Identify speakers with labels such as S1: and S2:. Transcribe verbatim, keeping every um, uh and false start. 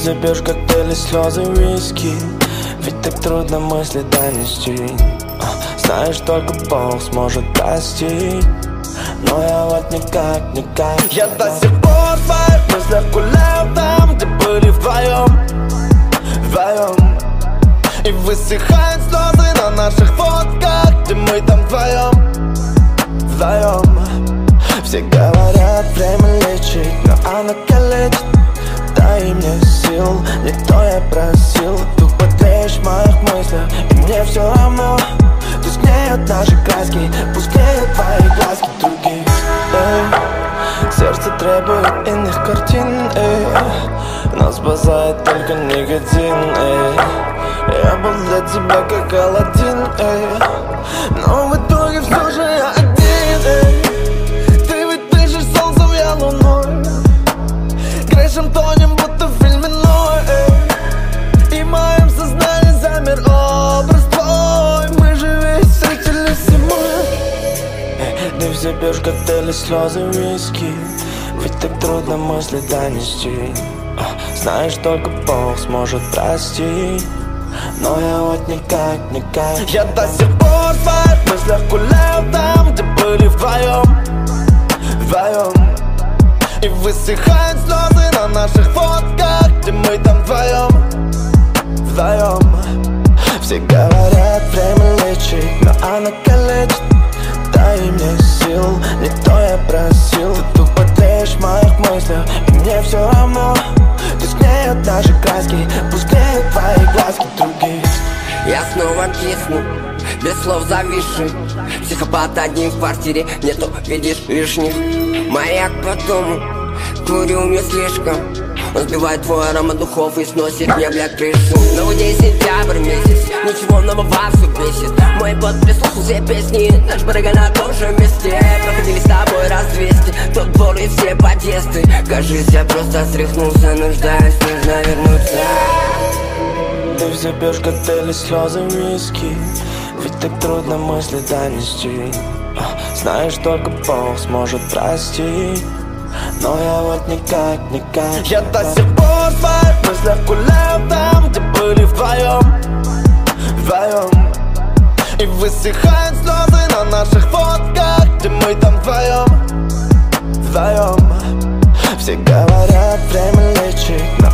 S1: запьешь коктейли, слезы, виски. Ведь так трудно мысли донести. Знаешь, только Бог сможет простить. Но я вот никак, никак. Я до сих пор в твоих мыслях гуляю там, где были вдвоем, вдвоем. И высыхают слезы на наших фотках, где мы там вдвоем, вдвоем. Все говорят, время лечить, но оно калечит. Дай мне сил, не то я просил. Тупо тлеешь в моих мыслях, и мне все равно. Тускнеют наши краски, пускнеют твои глазки других. Эй, сердце требует иных картин, эй, но спасает только никотин, эй. Я был для тебя как Аладдин, эй, но в итоге все же я один, эй. Ты ведь дышишь солнцем, я луной. Грешим, тонем, будто в фильме Ной, эй. И в моем сознании замер образ твой. Мы же ведь встретились зимой. Эй, ты все пьешь коктейли, слезы, виски. Ведь так трудно мысли донести. Знаешь, только Бог сможет простить. Но я вот никак, никак. Я до сих пор в твоих мыслях гуляю там, где были вдвоем, вдвоем. И высыхают слезы на наших фотках, где мы там вдвоем, вдвоем. Все говорят, время лечить, но оно калечит. Дай мне сил, не то я просил. Ты тупо тлеешь в моих мыслях, и мне все равно. Тускнеют наши краски, пускнеют твои глазки других.
S2: Я снова кисну, без слов зависший. Психопат один в квартире, нету, видишь, лишних. Маяк по дому, курю не слишком. Он сбивает твой аромат духов и сносит мне, бля, крышу. Новый день, сентябрь месяц, ничего нового все бесит. Мой бот прислушал все песни, наш барыга на том же месте. Проходили с тобой раз двести, тот двор и все подъезды. Кажись, я просто стряхнулся, нуждаюсь, нужно вернуться.
S1: Ты все пьешь коктейли, слезы, виски. Ведь так трудно мысли донести. Знаешь, только Бог сможет простить. Но я вот никак, никак. Я до сих пор в твоих мыслях гуляю там, где были вдвоем, вдвоем. И высыхают слезы на наших фотках, где мы там вдвоем, вдвоем. Все говорят, время лечить, но